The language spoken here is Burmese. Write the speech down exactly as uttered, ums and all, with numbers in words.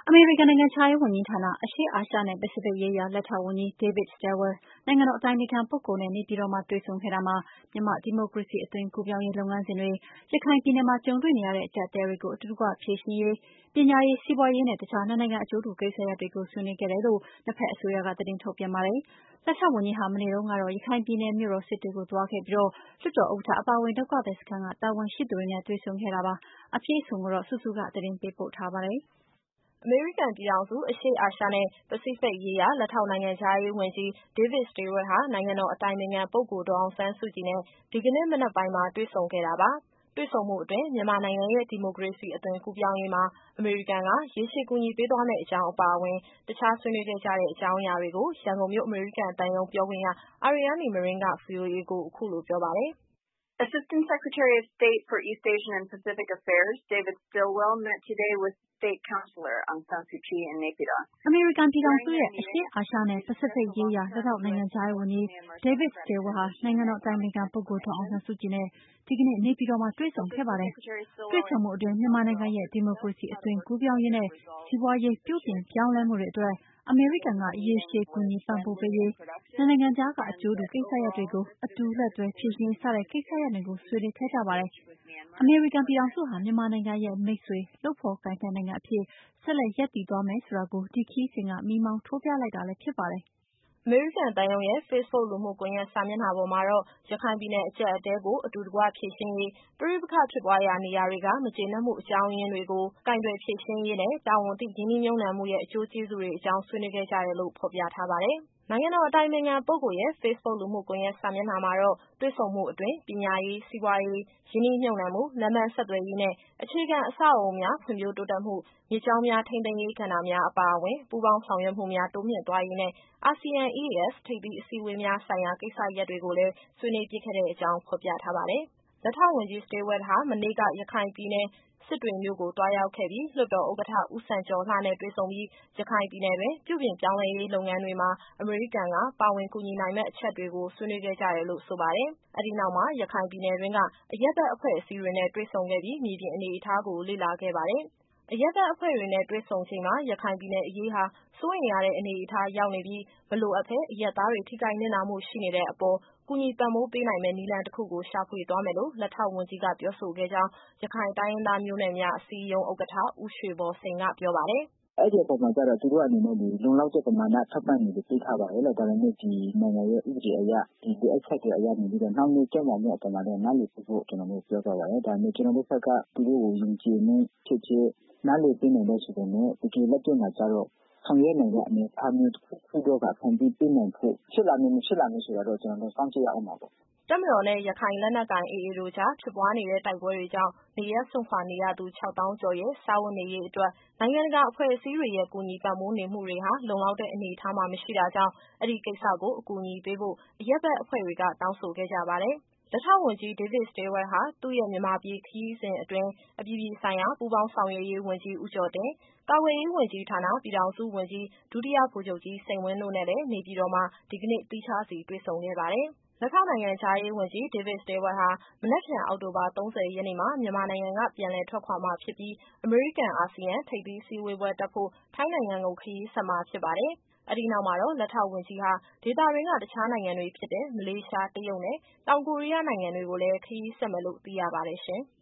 အမေရိကန်နိုင်ငံခြားရေးဝန်ကြီးဌာန၊ အရှေ့အာရှနဲ့ပစိဖိတ်ရေးရာလက်ထောက်ဝန်ကြီး David Stilwell နိုင်ငံတော်အတိုင်ပင်ခံပုဂ္ဂိုလ်နဲ့နေပြည်တော်မှာတွေ့ဆုံခဲ့တာမှာ မြန်မာ့ဒီမိုကရေစီအသွင်ကူးပြောင်းရေးလုပ်ငန်းစဉ်တွေ၊ ရခိုင်ပြည်နယ်မှာကြုံတွေ့နေရတဲ့အကျပ်အတည်းတွေကိုအတူတကွဖြေရှင်းရေး၊ ပညာရေး၊ စီးပွားရေးနဲ့တခြားနှစ်နိုင်ငံအကျိုးတူကိစ္စရပ်တွေကိုဆွေးနွေးခဲ့တယ်လို့ နှစ်ဘက်အစိုးရကသတင်းထုတ်ပြန်ပါတယ်။ လက်ထောက်ဝန်ကြီးဟာ မနေ့တုန်းကတော့ ရခိုင်ပြည်နယ်မြို့တော်စစ်တွေကိုသွားခဲ့ပြီးလွှတ်တော်ဥက္ကဋ္ဌအပါအဝင် ဒုက္ခသည်စခန်းကတာဝန်ရှိသူတွေနဲ့တွေ့ဆုံခဲ့တာပါ။ အပြည့်အစုံကိုတော့စုစုကသတင်းပေးပို့ထားပါတယ်။အမေရိကန်ပြည်ထောင်စု၊ အရှေ့အာရှနဲ့ပစိဖိတ်ရေးရာလက်ထောက်နိုင်ငံခြားရေးဝန်ကြီး David Stilwell ဟာ နိုင်ငံတော်အတိုင်ပင်ခံပုဂ္ဂိုလ်ဒေါ်အောင်ဆန်းစုကြည်နဲ့ဒီကနေ့မနက်ပိုင်းမှာတွေ့ဆုံခဲ့တာပါ။ တွေ့ဆုံမှုအတွင်းမြန်မာနိုင်ငံရဲ့ဒီမိုကရေစီအသွင်ကူးပြောင်းရေးမှာအမေရိကန်ကရေရှည်ကူညီပေးသွားမယ့်အကြောင်းအပါအဝင် တခြားဆွေးနွေးခဲ့ကြတဲ့အကြောင်းအရာတွေကို ရန်ကုန်မြို့အမေရိကန်သံရုံးပြောခွင့်ရ Aryani Manring က VOA ကိုအခုလိုပြောပါတယ်။ Assistant Secretary of State for East Asian and Pacific Affairs David Stilwell met today with State Councilor Aung San Suu Kyi in Naypyidaw. အမေရိကန်ပြည်ထောင်စုရဲ့အရှေ့အာရှနဲ့ပစိဖိတ်ရေးရာလက်ထောက်နိုင်ငံခြားရေးဝန်ကြီး David Stilwell ဟာနိုင်ငံတော်အတိုင်ပင်ခံပုဂ္ဂိုလ်ဒေါ်အောင်ဆန်းစုကြည်နဲ့ဒီကနေ့နေပြည်တော်မှာတွေ့ဆုံခဲ့ပါတယ်။ တွေ့ဆုံမှုအတွင်းမြန်မာနိုင်ငံရဲ့ဒီမိုကရေစီအသွင်ကူးပြောင်းရေးနဲ့စီးပွားရေးပြုပြင်ပြောင်းလဲမှုတွေအတွက်အမေရိကန်ကရေရှည်ကူညီပံ့ပိုးပေးရေး၊ နှစ်နိုင်ငံကြားကအကျိုးတူကိစ္စရပ်တွေကိုအတူလက်တွဲဖြေရှင်းရေးစတဲ့ကိစ္စရပ်တွေကိုဆွေးနွေးခဲ့ကြပါတယ်။ အမေရိကန်ပြည်ထောင်စုဟာမြန်မာနိုင်ငံရဲ့မိတ်ဆွေ၊ လုပ်ဖော်ကိုင်ဖက်နိုင်ငံအဖြစ်ဆက်လက်ရပ်တည်သွားမယ်ဆိုတာကို ဒီခရီးစဉ်ကမီးမောင်းထိုးပြလိုက်တာလည်းဖြစ်ပါတယ်။အမေရိကန်သံရုံးရဲ့ဖေ့ဘုတ်လူမှုကွန်ယက်စာမျက်နှာပေါ်မှာတော့ ရခိုင်ပြည်နယ်အကျပ်အတည်းကိုအတူတကွဖြေရှင်းရေး၊ ပဋိပက္ခဖြစ်ပွားရာနေရာတွေကမကျေနပ်မှုအကြောင်းရင်းတွေကိုကိုင်တွယ်ဖြေရှင်းရေးနဲ့ တာဝန်သိရင်းနှီးမြှုပ်နှံမှုရဲ့အကျိုးကျေးဇူးတွေအကြောင်းဆွေးနွေးခဲ့ကြတယ်လို့ဖော်ပြထားပါတယ်။ နိုင်ငံတော်အတိုင်ပင်ခံပုဂ္ဂိုလ်ရဲ့ဖေ့ဘုတ်လူမှုကွန်ယက်စာမျက်နှာမှာတော့တွေ့ဆုံမှုအတွင်းပညာရေး၊ စီးပွားရေး၊ ရင်းနှီးမြှုပ်နှံမှု၊ လမ်းပန်းဆက်သွယ်ရေးနဲ့အခြေခံအဆောက်အအုံများဖွံ့ဖြိုးတိုးတက်မှု၊ မြစ်ကြောင်းများထိန်းသိမ်းရေးကဏ္ဍများအပါအဝင် ပူးပေါင်းဆောင်ရွက်မှုများတိုးမြှင့်သွားရေးနဲ့ အာဆီယံ E A S ထိပ်သီးအစည်းအဝေးများဆိုင်ရာကိစ္စရပ်တွေကိုလည်းဆွေးနွေးဖြစ်ခဲ့တဲ့အကြောင်းဖော်ပြထားပါတယ်။ လက်ထောက်ဝန်ကြီး Stilwell ဟာမနေ့ကရခိုင်ပြည်နယ်စစ်တွေမြို့ကိုသွားရောက်ခဲ့ပြီးလွှတ်တော်ဥက္ကဋ္ဌဦးစံကျော်လှနဲ့တွေ့ဆုံပြီးရခိုင်ပြည်နယ်တွင်းပြုပြင်ပြောင်းလဲရေးလုပ်ငန်းတွေမှာအမေရိကန်ကပါဝင်ကူညီနိုင်မယ့်အချက်တွေကိုဆွေးနွေးခဲ့ကြတယ်လို့ဆိုပါတယ်။ အဲဒီနောက်မှာရခိုင်ပြည်နယ်တွင်းကအရပ်ဘက်အဖွဲ့အစည်းတွေနဲ့တွေ့ဆုံခဲ့ပြီးမြေပြင်အနေအထားကိုလေ့လာခဲ့ပါတယ်။ အရပ်ဘက်အဖွဲ့တွေနဲ့တွေ့ဆုံချိန်မှာရခိုင်ပြည်နယ်အရေးဟာစိုးရိမ်ရတဲ့အနေအထားရောက်နေပြီးမလိုအပ်ဘဲအရပ်သားတွေထိခိုက်နစ်နာမှုရှိနေတဲ့အပေါ်ကူညီပံ့ပိုးပေးနိုင်မယ့်နည်းလမ်းတခုကိုရှာဖွေသွားမယ်လို့လက်ထောက်ဝန်ကြီးကပြောဆိုခဲ့ကြောင်းရခိုင်တိုင်းရင်းသားမျိုးနွယ်များအစည်းအရုံးဥက္ကဋ္ဌ ဦးရွှေဘော်စိန်ကပြောပါတယ်။ "အဲဒီအပေါ်မှာကျတော့သူတို့အနေနဲ့လုံလောက်တဲ့ပမာဏထောက်ပံ့ငွေတွေပေးထားပါတယ်။ ဒါပေမဲ့ဒီနိုင်ငံရဲ့ဥပဒေအရဒီလိုအပ်ချက်တွေအရနေပြီးတော့နှောင့်နှေးကြန့်ကြာမှုအပေါ်မှာလည်းနားလည်ပေးဖို့ကျနော်တို့ပြောသွားပါတယ်။ ဒါပေမဲ့ကျနော်တို့ဘက်ကသူတို့ကိုယုံကြည်မှုဖြစ်ဖြစ်နားလည်ပေးနိုင်တယ်ဆိုပေမဲ့တကယ်လက်တွေ့မှာကျတော့ဆောင်ရွက်နိုင်တဲ့အနေအထားမျိုးတခုခုတော့ဖန်တီးပေးနိုင်ဖို့ဖြစ်လာမယ်မဖြစ်လာမယ်ဆိုတာတော့ကျနော်တို့စောင့်ကြည့်ရဦးမှာပေါ့။ " တပ်မတော်နဲ့ရခိုင်လက်နက်ကိုင် A A တို့ကြားဖြစ်ပွားနေတဲ့တိုက်ပွဲတွေကြောင့်နေရပ်စွန့်ခွာနေရသူခြောက်သောင်းကျော်ရဲ့စားဝတ်နေရေးအတွက်နိုင်ငံတကာအဖွဲ့အစည်းတွေရဲ့ကူညီပံ့ပိုးနေမှုတွေဟာလုံလောက်တဲ့အနေအထားမှာမရှိတာကြောင့်အဲဒီကိစ္စကိုအကူအညီပေးဖို့အရပ်ဘက်အဖွဲ့တွေကတောင်းဆိုခဲ့ကြပါတယ်။ လက်ထောက်ဝန်ကြီး David Stilwell ဟာသူ့ရဲ့မြန်မာပြည်ခရီးစဉ်အတွင်းအပြည်ပြည်ဆိုင်ရာပူးပေါင်းဆောင်ရွက်ရေးဝန်ကြီးဦးကျော်တင်၊ ကာကွယ်ရေးဝန်ကြီးဌာနပြည်ထောင်စုဝန်ကြီး ဒုတိယဗိုလ်ချုပ်ကြီးစိန်ဝင်းတို့နဲ့လည်းနေပြည်တော်မှာဒီကနေ့သီးခြားစီတွေ့ဆုံခဲ့ပါတယ်။ လက်ထောက်နိုင်ငံခြားရေးဝန်ကြီး David Stilwell ဟာမနက်ဖြန်အောက်တိုဘာ၃၀ရက်နေ့မှာမြန်မာနိုင်ငံကပြန်လည်ထွက်ခွာမှာဖြစ်ပြီးအမေရိကန်-အာဆီယံထိပ်သီးအစည်းအဝေးပွဲတက်ဖို့ထိုင်းနိုင်ငံကိုခရီးဆက်မှာဖြစ်ပါတယ်။ အဲဒီနောက်မှာတော့လက်ထောက်ဝန်ကြီးဟာဒေသတွင်းကတခြားနိုင်ငံတွေဖြစ်တဲ့မလေးရှား၊ တရုတ်နဲ့တောင်ကိုရီးယားနိုင်ငံတွေကိုလည်းခရီးဆက်မယ်လို့သိရပါတယ်ရှင်။